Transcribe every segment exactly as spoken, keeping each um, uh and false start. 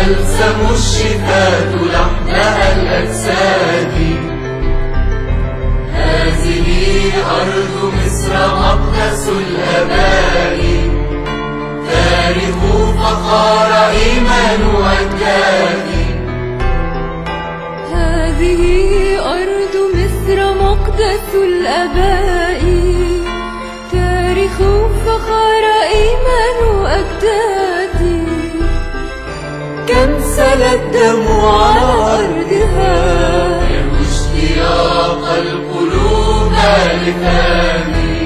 تلسم الشفاة لحمها الأجساد. هذه أرض مصر مقدس الآباء، تاريخ فخار إيمان أجدادي. هذه أرض مصر مقدس الآباء، تاريخ فخار إيمان أجدادي. كم سل الدم على أرضها، يروي اشتياق القلوب لفاني.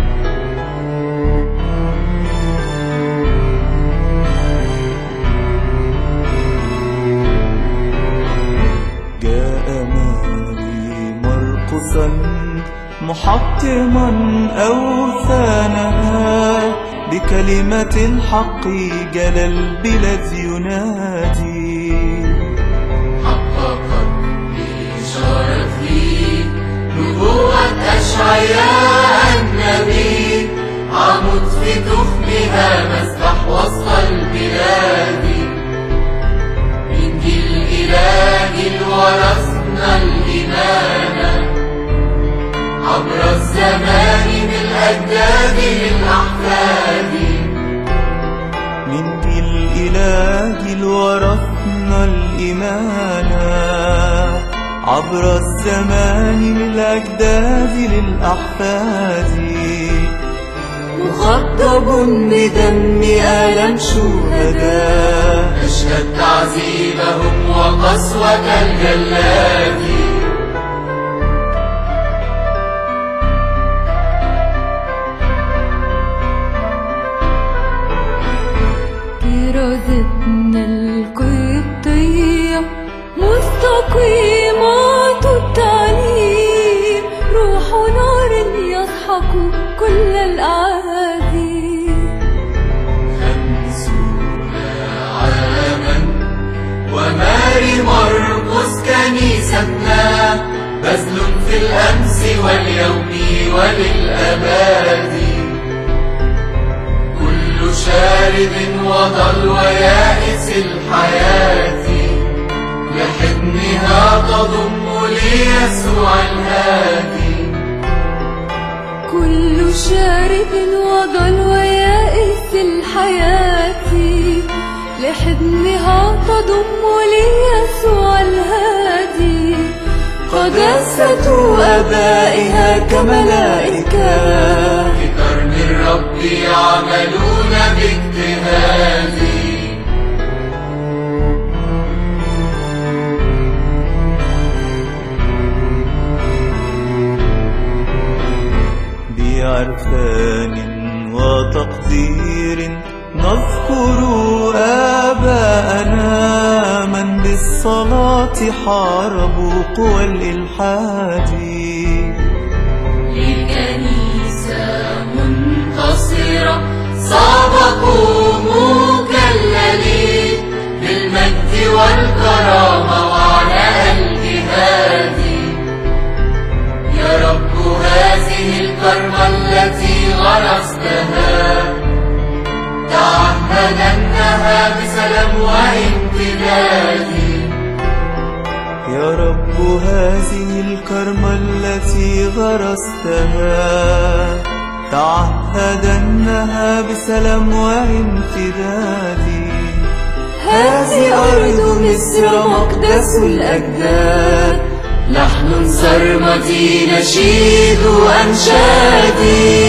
جاء ماري مرقسا محطما أوثانها، بكلمة الحق جل البلاد ينادي. حققت بإشارته نبوة أشعياء النبي، عمود في تخمها مسبح وسط البلاد. من جيل إله ورثنا الإيمان، عبر الزمان بالأجداد للأحفاد. من جيل إله ورثنا الإيمان، عبر الزمان للأجداد للأحفاد. مخضب بدم آلام شهداء، أشهد تعذيبهم وقسوة الجلاد. كرازتنا القبطية مستقيمات التعليم، روح نار يسحق كل الأعادي. خمسون عاما وماري مرقس كنيستنا، بذل في الأمس واليوم وللأباد. كل شارد وضل ويائس الحياة، لحضنها تضم ليسوع الهادي. كل شارد وضل ويائس الحياة، لحضنها تضم ليسوع الهادي. قداسة آبائها كملائكة، في كرم الرب يعملون باجتهاد. بعرفان وتقدير نذكر آباءنا، من بالصلاة حاربوا قوى الإلحاد. لكنيسة منتصرة سبقوا مكللين، بالمجد والكرامة وعناء الجهاد. يا رب هذه الكرمة التي غرستها، تعهدنها بسلام وامتداد. يا رب هذه الكرمة التي غرستها، تعهدنها بسلام وامتداد. هذه أرض مصر مقدس الأجداد، لحن سرمدي نشيد أنشادي.